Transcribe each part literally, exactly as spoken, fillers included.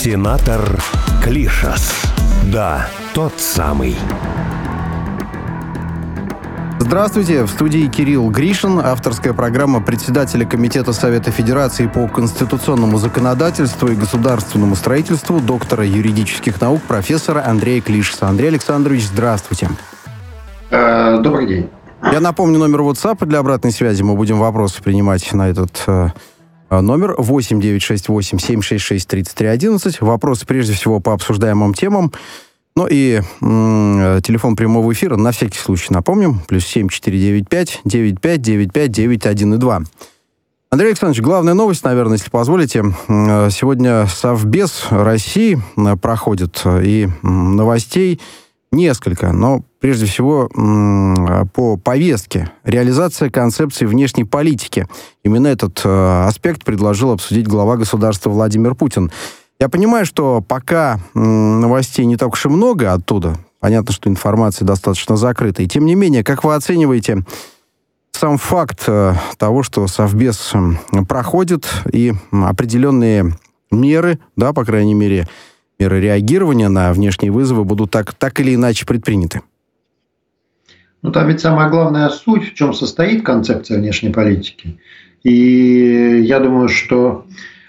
Сенатор Клишас. Да, тот самый. Здравствуйте, в студии Кирилл Гришин, авторская программа председателя Комитета Совета Федерации по конституционному законодательству и государственному строительству, доктора юридических наук, профессора Андрея Клишаса. Андрей Александрович, здравствуйте. Добрый день. Я напомню номер WhatsApp для обратной связи. Мы будем вопросы принимать на этот э, номер восемь девятьсот шестьдесят восемь семьсот шестьдесят шесть тридцать три одиннадцать. Вопросы прежде всего по обсуждаемым темам. Ну и м- телефон прямого эфира на всякий случай напомним. Плюс семь четыре девять пять девять пять девять пять девять один и два. Андрей Александрович, главная новость, наверное, если позволите. Сегодня Совбез России проходит, и новостей несколько. Но прежде всего м- по повестке. Реализация концепции внешней политики. Именно этот э, аспект предложил обсудить глава государства Владимир Путин. Я понимаю, что пока м, новостей не так уж и много оттуда. Понятно, что информация достаточно закрыта. И тем не менее, как вы оцениваете сам факт э, того, что Совбез э, проходит и определенные меры, да, по крайней мере, меры реагирования на внешние вызовы будут так, так или иначе предприняты? Ну, там ведь самая главная суть, в чем состоит концепция внешней политики. И я думаю, что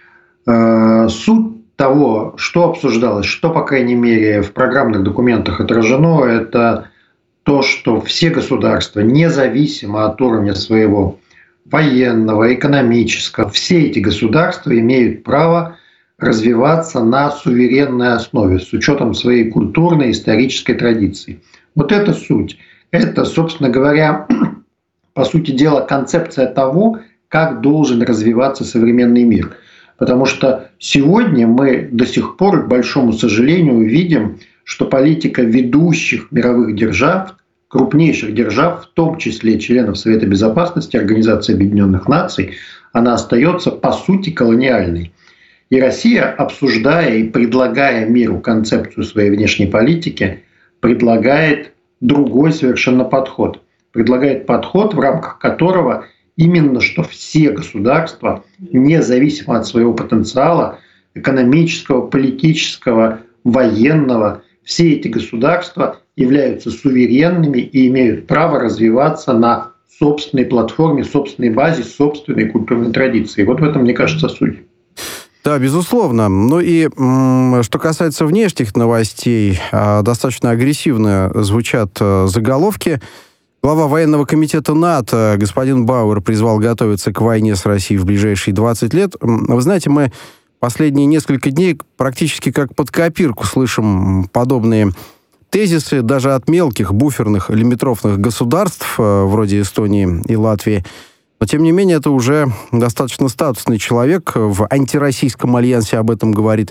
э, суть того, что обсуждалось, что, по крайней мере, в программных документах отражено, это то, что все государства, независимо от уровня своего военного, экономического, все эти государства имеют право развиваться на суверенной основе с учетом своей культурной и исторической традиции. Вот это суть. Это, собственно говоря, по сути дела, концепция того, как должен развиваться современный мир. Потому что сегодня мы до сих пор, к большому сожалению, видим, что политика ведущих мировых держав, крупнейших держав, в том числе членов Совета Безопасности, Организации Объединенных Наций, она остается по сути колониальной. И Россия, обсуждая и предлагая миру концепцию своей внешней политики, предлагает другой совершенно подход. Предлагает подход, в рамках которого именно что все государства, независимо от своего потенциала, экономического, политического, военного, все эти государства являются суверенными и имеют право развиваться на собственной платформе, собственной базе, собственной культурной традиции. Вот в этом, мне кажется, суть. Да, безусловно. Ну и м- что касается внешних новостей, э, достаточно агрессивно звучат э, заголовки. Глава военного комитета НАТО господин Бауэр призвал готовиться к войне с Россией в ближайшие двадцать лет. Вы знаете, мы последние несколько дней практически как под копирку слышим подобные тезисы даже от мелких буферных лимитрофных государств, вроде Эстонии и Латвии. Но, тем не менее, это уже достаточно статусный человек в антироссийском альянсе об этом говорит.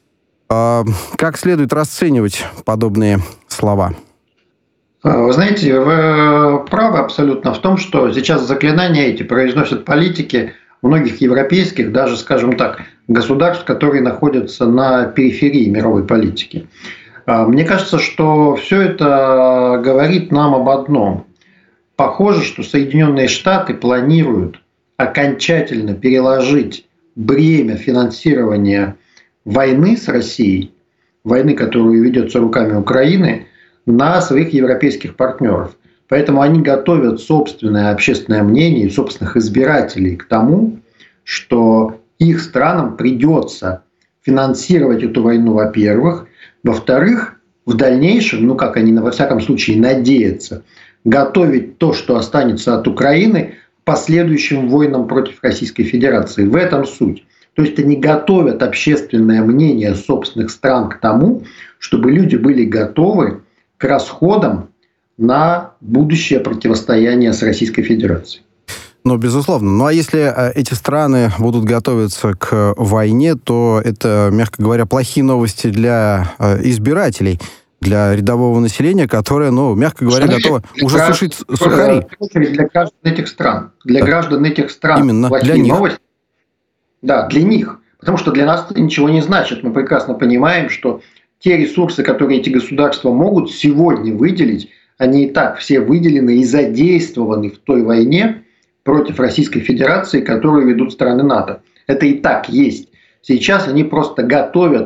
Как следует расценивать подобные слова? Вы знаете, вы правы абсолютно в том, что сейчас заклинания эти произносят политики многих европейских, даже, скажем так, государств, которые находятся на периферии мировой политики. Мне кажется, что все это говорит нам об одном. Похоже, что Соединенные Штаты планируют окончательно переложить бремя финансирования войны с Россией, войны, которую ведется руками Украины, на своих европейских партнеров. Поэтому они готовят собственное общественное мнение и собственных избирателей к тому, что их странам придется финансировать эту войну, во-первых. Во-вторых, в дальнейшем, ну как они во всяком случае надеются, готовить то, что останется от Украины, последующим войнам против Российской Федерации. В этом суть. То есть они готовят общественное мнение собственных стран к тому, чтобы люди были готовы к расходам на будущее противостояние с Российской Федерацией. Ну, безусловно. Ну, а если эти страны будут готовиться к войне, то это, мягко говоря, плохие новости для избирателей, для рядового населения, которое, ну, мягко говоря, Что готово для уже граждан, сушить сухари. Для граждан этих стран. Для да. граждан этих стран. Именно, плохие для них. новости. Да, для них. Потому что для нас это ничего не значит. Мы прекрасно понимаем, что те ресурсы, которые эти государства могут сегодня выделить, они и так все выделены и задействованы в той войне против Российской Федерации, которую ведут страны НАТО. Это и так есть. Сейчас они просто готовят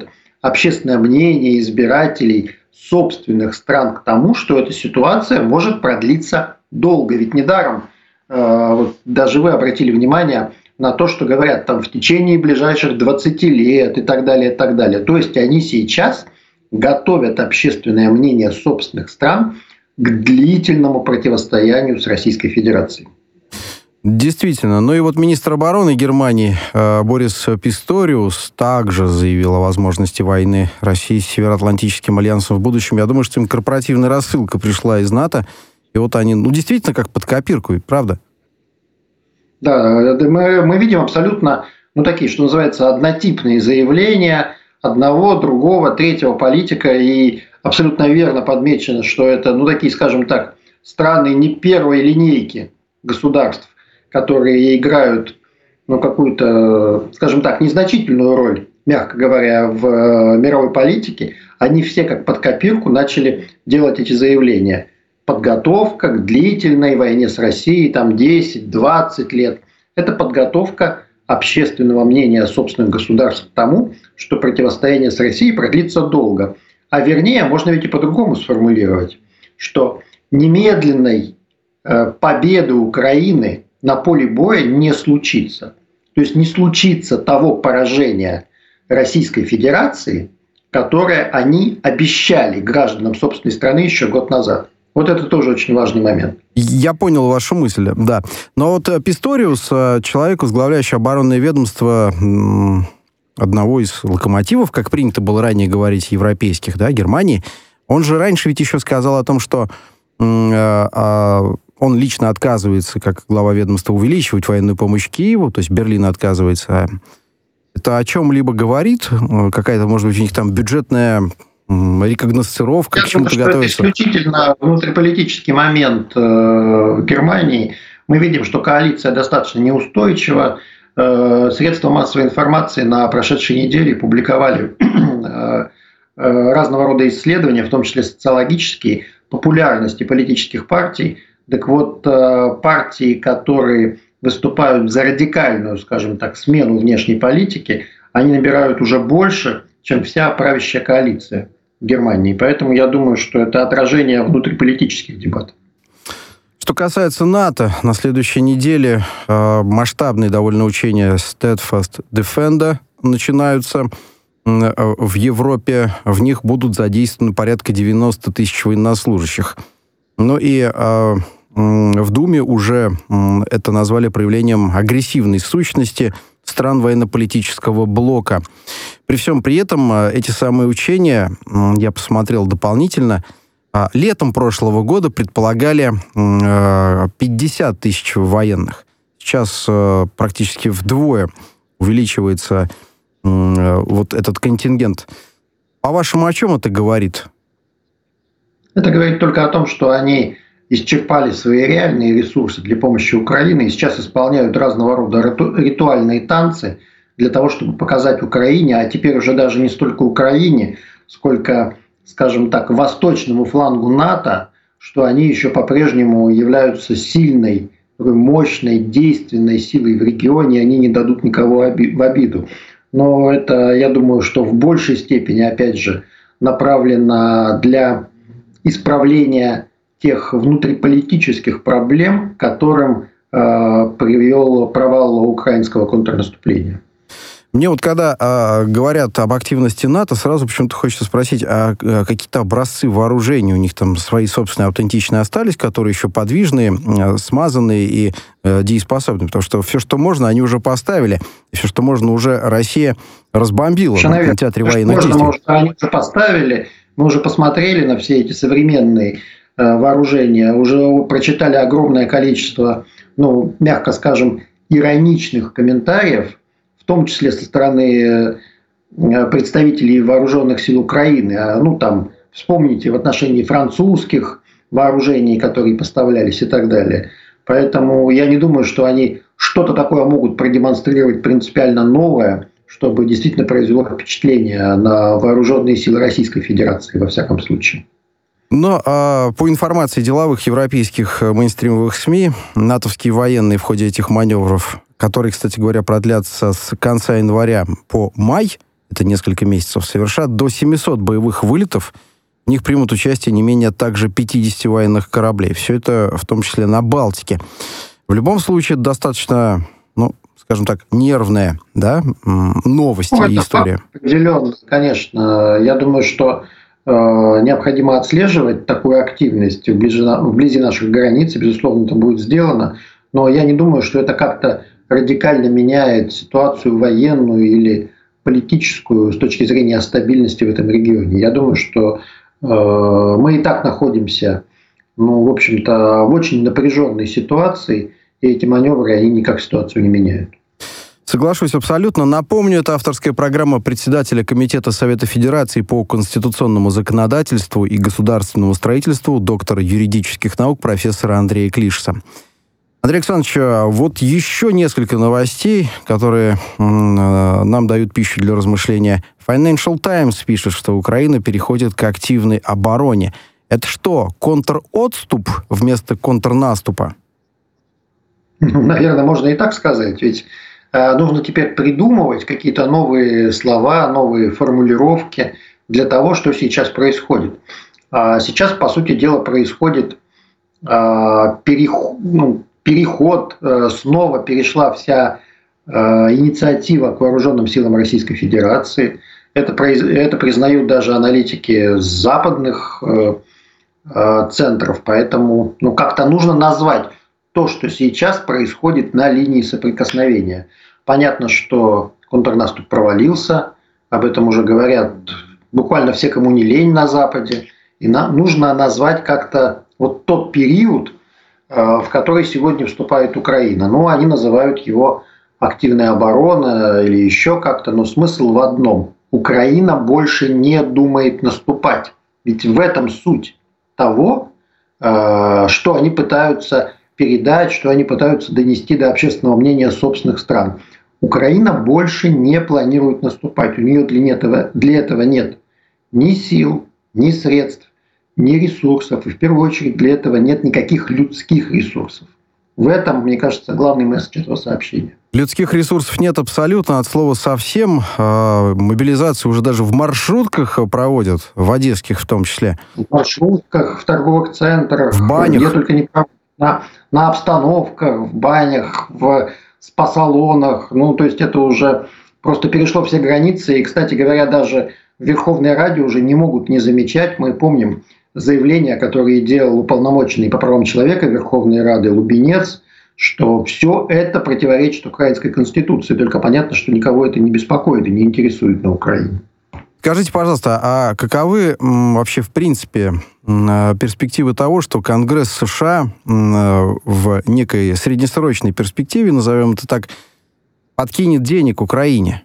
общественное мнение избирателей собственных стран к тому, что эта ситуация может продлиться долго. Ведь недаром э, вот даже вы обратили внимание на то, что говорят там в течение ближайших двадцати лет и так далее, и так далее. То есть они сейчас готовят общественное мнение собственных стран к длительному противостоянию с Российской Федерацией. Действительно. Ну и вот министр обороны Германии э, Борис Писториус также заявил о возможности войны России с Североатлантическим альянсом в будущем. Я думаю, что им корпоративная рассылка пришла из НАТО, и вот они, ну, действительно, как под копирку, правда? Да, мы, мы видим абсолютно, ну, такие, что называется, однотипные заявления одного, другого, третьего политика, и абсолютно верно подмечено, что это, ну, такие, скажем так, страны не первой линейки государств, которые играют, ну, какую-то, скажем так, незначительную роль, мягко говоря, в мировой политике, они все как под копирку начали делать эти заявления. Подготовка к длительной войне с Россией, там десять-двадцать лет. Это подготовка общественного мнения собственных государств к тому, что противостояние с Россией продлится долго. А вернее, можно ведь и по-другому сформулировать, что немедленной победы Украины на поле боя не случится. То есть не случится того поражения Российской Федерации, которое они обещали гражданам собственной страны еще год назад. Вот это тоже очень важный момент. Я понял вашу мысль, да. Но вот Писториус, человек, возглавляющий оборонное ведомство одного из локомотивов, как принято было ранее говорить, европейских, да, Германии, он же раньше ведь еще сказал о том, что он лично отказывается, как глава ведомства, увеличивать военную помощь Киеву, то есть Берлин отказывается. Это о чем-либо говорит? Какая-то, может быть, у них там бюджетная рекогносцировка, к чему-то готовится? Это исключительно внутриполитический момент в Германии. Мы видим, что коалиция достаточно неустойчива. Средства массовой информации на прошедшей неделе публиковали разного рода исследования, в том числе социологические, популярности политических партий. Так вот, партии, которые выступают за радикальную, скажем так, смену внешней политики, они набирают уже больше, чем вся правящая коалиция в Германии. Поэтому я думаю, что это отражение внутриполитических дебатов. Что касается НАТО, на следующей неделе э, масштабные довольно учения Steadfast Defender начинаются э, в Европе. В них будут задействованы порядка девяносто тысяч военнослужащих. Ну и э, в Думе уже это назвали проявлением агрессивной сущности стран военно-политического блока. При всем при этом эти самые учения, я посмотрел дополнительно, летом прошлого года предполагали пятьдесят тысяч военных. Сейчас практически вдвое увеличивается вот этот контингент. По-вашему, о чем это говорит? Это говорит только о том, что они исчерпали свои реальные ресурсы для помощи Украине и сейчас исполняют разного рода ритуальные танцы для того, чтобы показать Украине, а теперь уже даже не столько Украине, сколько, скажем так, восточному флангу НАТО, что они еще по-прежнему являются сильной, мощной, действенной силой в регионе, они не дадут никого в обиду. Но это, я думаю, что в большей степени, опять же, направлено для исправления тех внутриполитических проблем, к которым э, привел провал украинского контрнаступления. Мне вот когда э, говорят об активности НАТО, сразу почему-то хочется спросить, а э, какие-то образцы вооружения у них там свои собственные аутентичные остались, которые еще подвижные, э, смазанные и э, дееспособные? Потому что все, что можно, они уже поставили. И все, что можно, уже Россия разбомбила на театре военных действий. Можно, они уже поставили. Мы уже посмотрели на все эти современные вооружения, уже прочитали огромное количество, ну, мягко скажем, ироничных комментариев, в том числе со стороны представителей вооруженных сил Украины. Ну, там, вспомните, в отношении французских вооружений, которые поставлялись и так далее. Поэтому я не думаю, что они что-то такое могут продемонстрировать принципиально новое, чтобы действительно произвело впечатление на вооруженные силы Российской Федерации, во всяком случае. Но а, по информации деловых европейских мейнстримовых СМИ, натовские военные в ходе этих маневров, которые, кстати говоря, продлятся с конца января по май, это несколько месяцев, совершат до семисот боевых вылетов. В них примут участие не менее также пятьдесят военных кораблей. Все это в том числе на Балтике. В любом случае, достаточно, ну, скажем так, нервная, да, новость ну, и история. Определенно, конечно. Я думаю, что э, необходимо отслеживать такую активность вблизи, вблизи наших границ, и, безусловно, это будет сделано. Но я не думаю, что это как-то радикально меняет ситуацию военную или политическую с точки зрения стабильности в этом регионе. Я думаю, что э, мы и так находимся, ну, в общем-то, в очень напряженной ситуации, и эти маневры, они никак ситуацию не меняют. Соглашусь абсолютно. Напомню, это авторская программа председателя Комитета Совета Федерации по конституционному законодательству и государственному строительству, доктора юридических наук, профессора Андрея Клишаса. Андрей Александрович, вот еще несколько новостей, которые нам дают пищу для размышления. Financial Times пишет, что Украина переходит к активной обороне. Это что, контр-отступ вместо контрнаступа? Ну, наверное, можно и так сказать. Ведь э, нужно теперь придумывать какие-то новые слова, новые формулировки для того, что сейчас происходит. А сейчас, по сути дела, происходит э, переход, ну, переход э, снова перешла вся э, инициатива к вооруженным силам Российской Федерации. Это, произ... это признают даже аналитики западных э, э, центров. Поэтому ну, как-то нужно назвать то, что сейчас происходит на линии соприкосновения. Понятно, что контрнаступ провалился, об этом уже говорят буквально все, кому не лень на Западе. И нам нужно назвать как-то вот тот период, в который сегодня вступает Украина. Ну, они называют его активная оборона или еще как-то, но смысл в одном. Украина больше не думает наступать. Ведь в этом суть того, что они пытаются передать, что они пытаются донести до общественного мнения собственных стран. Украина больше не планирует наступать. У нее для этого, для этого нет ни сил, ни средств, ни ресурсов. И в первую очередь для этого нет никаких людских ресурсов. В этом, мне кажется, главный месседж этого сообщения. Людских ресурсов нет абсолютно, от слова совсем. Мобилизацию уже даже в маршрутках проводят, в одесских в том числе. В маршрутках, в торговых центрах. В банях. Где только не проводят. На, на обстановках, в банях, в спа-салонах. Ну, то есть это уже просто перешло все границы. И, кстати говоря, даже Верховное радио уже не могут не замечать. Мы помним заявление, которое делал уполномоченный по правам человека Верховной Рады Лубенец, что все это противоречит украинской конституции. Только понятно, что никого это не беспокоит и не интересует на Украине. Скажите, пожалуйста, а каковы вообще, в принципе, перспективы того, что Конгресс США в некой среднесрочной перспективе, назовем это так, подкинет денег Украине?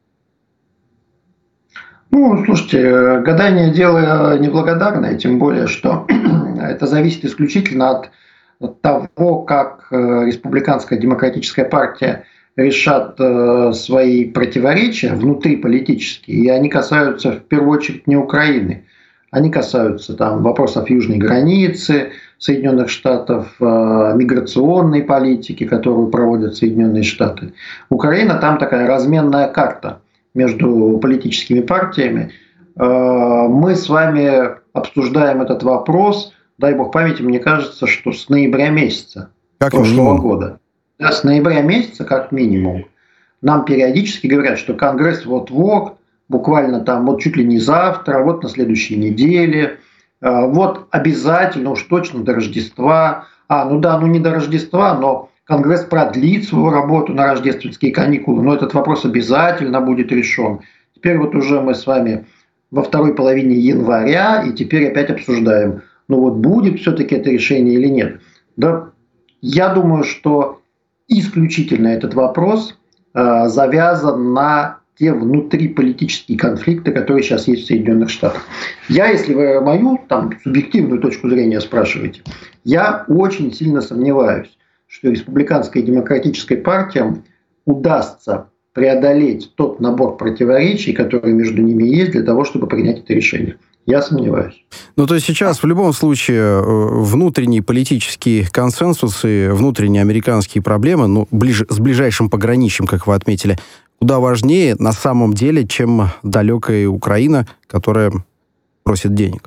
Ну, слушайте, гадание дело неблагодарное, тем более, что это зависит исключительно от того, как Республиканская демократическая партия решат свои противоречия внутриполитические, и они касаются в первую очередь не Украины. Они касаются там вопросов южной границы Соединенных Штатов, миграционной политики, которую проводят Соединенные Штаты. Украина там такая разменная карта между политическими партиями. Мы с вами обсуждаем этот вопрос, дай бог памяти, мне кажется, что с ноября месяца как прошлого минимум. года. Да, с ноября месяца, как минимум, нам периодически говорят, что Конгресс вот-вот, буквально там вот чуть ли не завтра, вот на следующей неделе, вот обязательно, уж точно до Рождества. А, ну да, ну не до Рождества, но Конгресс продлит свою работу на рождественские каникулы, но этот вопрос обязательно будет решен. Теперь вот уже мы с вами во второй половине января, и теперь опять обсуждаем, ну вот будет все-таки это решение или нет. Да, я думаю, что исключительно этот вопрос э, завязан на те внутриполитические конфликты, которые сейчас есть в Соединенных Штатах. Я, если вы мою там, субъективную точку зрения спрашиваете, я очень сильно сомневаюсь, что республиканской и демократической партиям удастся преодолеть тот набор противоречий, которые между ними есть, для того, чтобы принять это решение. Я сомневаюсь. Ну, то есть сейчас в любом случае внутренний политический консенсус и внутренние американские проблемы, ну, ближе, с ближайшим пограничьем, как вы отметили, куда важнее на самом деле, чем далекая Украина, которая просит денег.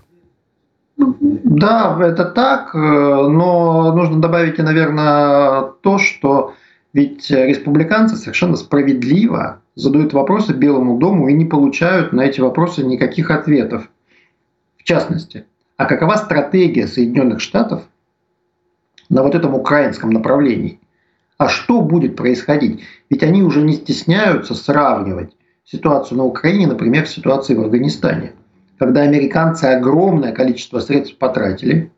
Да, это так, но нужно добавить, наверное, то, что ведь республиканцы совершенно справедливо задают вопросы Белому дому и не получают на эти вопросы никаких ответов. В частности, а какова стратегия Соединенных Штатов на вот этом украинском направлении? А что будет происходить? Ведь они уже не стесняются сравнивать ситуацию на Украине, например, с ситуацией в Афганистане, когда американцы огромное количество средств потратили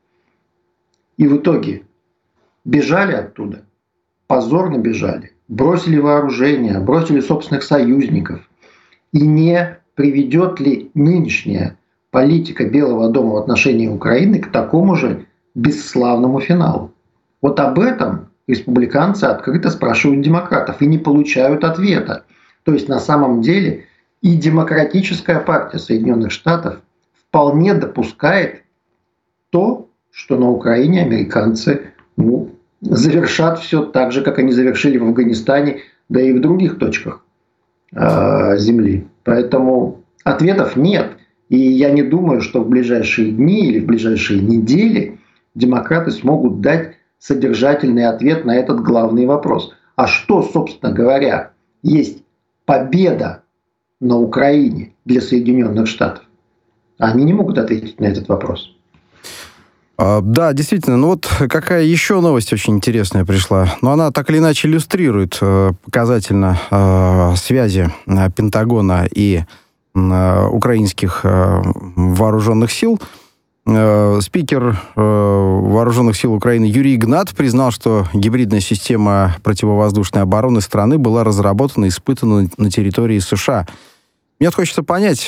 и в итоге бежали оттуда, позорно бежали, бросили вооружение, бросили собственных союзников. И не приведет ли нынешняя политика Белого дома в отношении Украины к такому же бесславному финалу? Вот об этом республиканцы открыто спрашивают демократов и не получают ответа. То есть на самом деле и демократическая партия Соединенных Штатов вполне допускает то, что на Украине американцы ну, завершат все так же, как они завершили в Афганистане, да и в других точках э, земли. Поэтому ответов нет. И я не думаю, что в ближайшие дни или в ближайшие недели демократы смогут дать содержательный ответ на этот главный вопрос. А что, собственно говоря, есть победа на Украине для Соединенных Штатов? Они не могут ответить на этот вопрос. Да, действительно. Ну вот какая еще новость очень интересная пришла. Но она так или иначе иллюстрирует показательно связи Пентагона и украинских вооруженных сил. Спикер Вооруженных сил Украины Юрий Игнат признал, что гибридная система противовоздушной обороны страны была разработана и испытана на территории США. Мне хочется понять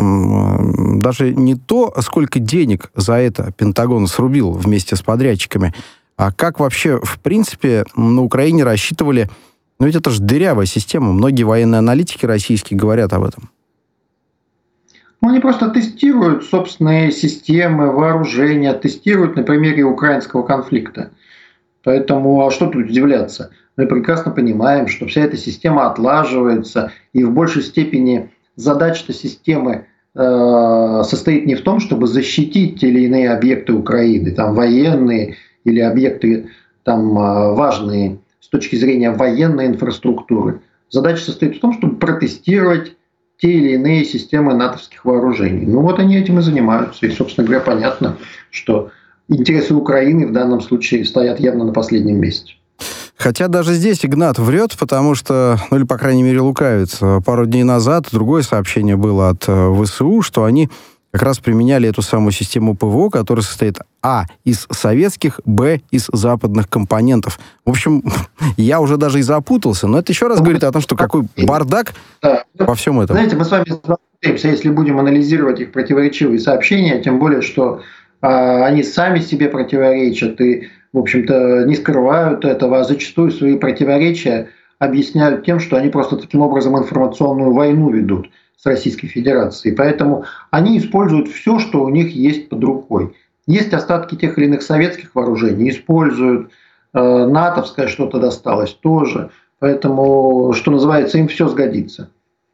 даже не то, сколько денег за это Пентагон срубил вместе с подрядчиками, а как вообще, в принципе, на Украине рассчитывали... Ну ведь это же дырявая система. Многие военные аналитики российские говорят об этом. Ну, они просто тестируют собственные системы, вооружения, тестируют на примере украинского конфликта. Поэтому, а что тут удивляться? Мы прекрасно понимаем, что вся эта система отлаживается, и в большей степени задача системы э, состоит не в том, чтобы защитить те или иные объекты Украины, там военные или объекты там, важные с точки зрения военной инфраструктуры. Задача состоит в том, чтобы протестировать те или иные системы натовских вооружений. Ну вот они этим и занимаются. И, собственно говоря, понятно, что интересы Украины в данном случае стоят явно на последнем месте. Хотя даже здесь Игнат врет, потому что, ну или, по крайней мере, лукавит. Пару дней назад другое сообщение было от ВСУ, что они как раз применяли эту самую систему ПВО, которая состоит а. из советских, б. из западных компонентов. В общем, я уже даже и запутался, но это еще раз говорит о том, что какой бардак да. во всем этом. Знаете, мы с вами запутаемся, если будем анализировать их противоречивые сообщения, тем более, что а, они сами себе противоречат и, в общем-то, не скрывают этого, а зачастую свои противоречия объясняют тем, что они просто таким образом информационную войну ведут с Российской Федерацией. Поэтому они используют все, что у них есть под рукой. Есть остатки тех или иных советских вооружений, используют. Э, натовское что-то досталось тоже. Поэтому, что называется, им все сгодится.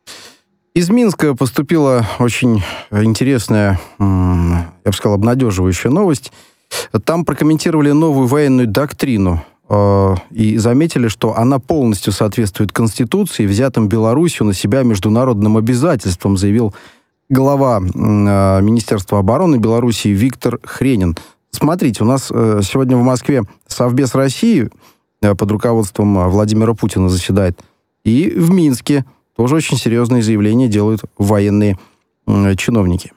Из Минска поступила очень интересная, я бы сказал, обнадеживающая новость. Там прокомментировали новую военную доктрину и заметили, что она полностью соответствует Конституции, взятым Беларусью на себя международным обязательствам, заявил глава Министерства обороны Беларуси Виктор Хренин. Смотрите, у нас сегодня в Москве Совбез России под руководством Владимира Путина заседает, и в Минске тоже очень серьезные заявления делают военные чиновники.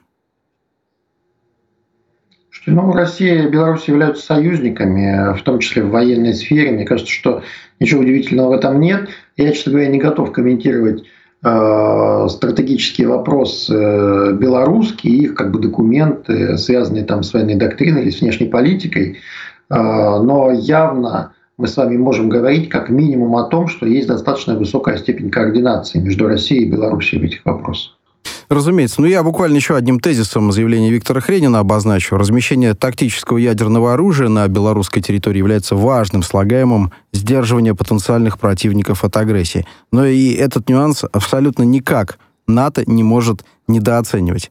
Ну, Россия и Беларусь являются союзниками, в том числе в военной сфере. Мне кажется, что ничего удивительного в этом нет. Я, честно говоря, не готов комментировать э, стратегические вопросы э, белорусские, их как бы документы, связанные там с военной доктриной или с внешней политикой. Э, но явно мы с вами можем говорить как минимум о том, что есть достаточно высокая степень координации между Россией и Беларусью в этих вопросах. Разумеется. Ну, я буквально еще одним тезисом заявления Виктора Хренина обозначу. Размещение тактического ядерного оружия на белорусской территории является важным слагаемым сдерживания потенциальных противников от агрессии. Но и этот нюанс абсолютно никак НАТО не может недооценивать.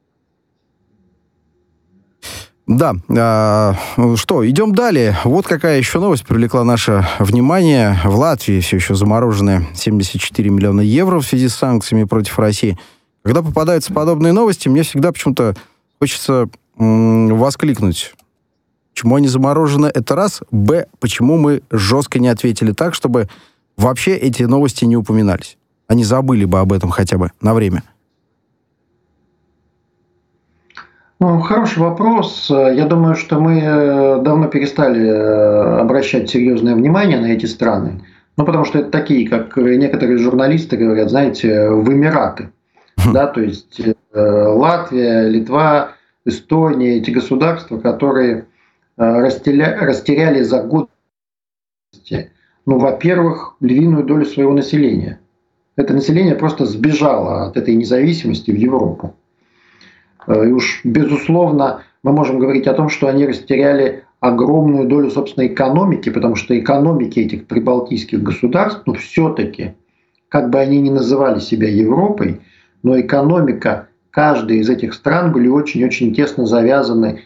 Да, а, что, идем далее. Вот какая еще новость привлекла наше внимание. В Латвии все еще заморожены семьдесят четыре миллиона евро в связи с санкциями против России. Когда попадаются подобные новости, мне всегда почему-то хочется м- воскликнуть. Почему они заморожены, это раз. Б, почему мы жестко не ответили так, чтобы вообще эти новости не упоминались. Они забыли бы об этом хотя бы на время. Ну, хороший вопрос. Я думаю, что мы давно перестали обращать серьезное внимание на эти страны. Ну, потому что это такие, как некоторые журналисты говорят, знаете, в Эмираты. Да, то есть Латвия, Литва, Эстония, эти государства, которые растеря... растеряли за год, ну, во-первых, львиную долю своего населения. Это население просто сбежало от этой независимости в Европу. И уж, безусловно, мы можем говорить о том, что они растеряли огромную долю собственной экономики, потому что экономики этих прибалтийских государств, ну, все-таки, как бы они ни называли себя Европой, но экономика каждой из этих стран были очень-очень тесно завязаны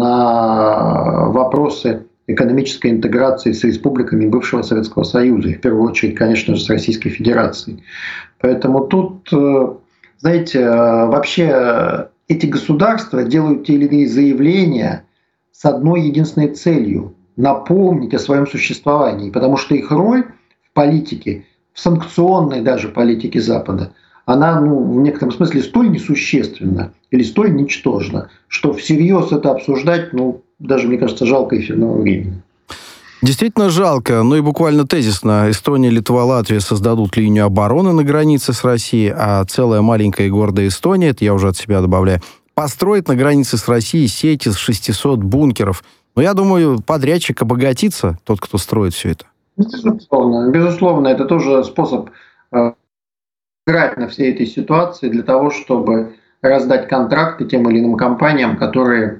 на вопросы экономической интеграции с республиками бывшего Советского Союза, и в первую очередь, конечно же, с Российской Федерацией. Поэтому тут, знаете, вообще эти государства делают те или иные заявления с одной единственной целью – напомнить о своем существовании, потому что их роль в политике, в санкционной даже политике Запада, она, ну, в некотором смысле столь несущественна или столь ничтожна, что всерьез это обсуждать, ну, даже, мне кажется, жалко эфирного времени. Действительно жалко, но и буквально тезисно. Эстония, Литва, Латвия создадут линию обороны на границе с Россией, а целая маленькая и гордая Эстония, это я уже от себя добавляю, построит на границе с Россией сеть из шестисот бункеров. Но я думаю, подрядчик обогатится, тот, кто строит все это. Безусловно, безусловно, это тоже способ э, играть на всей этой ситуации для того, чтобы раздать контракты тем или иным компаниям, которые,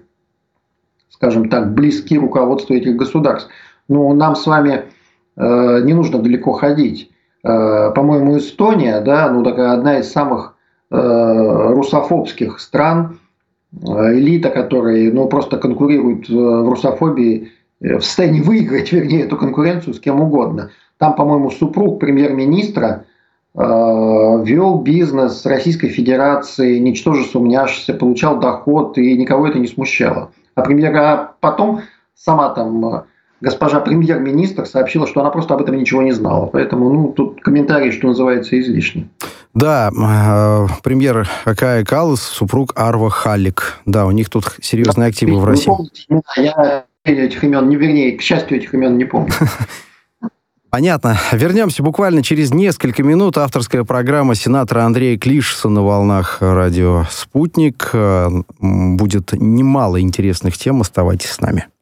скажем так, близки руководству этих государств. Но нам с вами э, не нужно далеко ходить. Э, по-моему, Эстония, да, ну, такая одна из самых э, русофобских стран, э, элита, которые, ну, просто конкурируют в русофобии, э, в состоянии выиграть, вернее, эту конкуренцию с кем угодно. Там, по-моему, супруг премьер-министра э, вел бизнес с Российской Федерацией, ничтоже сумняшися, получал доход, и никого это не смущало. А, премьер, а потом сама там госпожа премьер-министр сообщила, что она просто об этом ничего не знала. Поэтому, ну, тут комментарий, что называется, излишний. Да, э, премьер Кая Каллас, супруг Арво Халлик. Да, у них тут серьезные активы не в России. Помню, я этих имен, не вернее, к счастью, этих имен не помню. Понятно. Вернемся буквально через несколько минут. Авторская программа сенатора Андрея Клишеса на волнах радио «Спутник». Будет немало интересных тем. Оставайтесь с нами.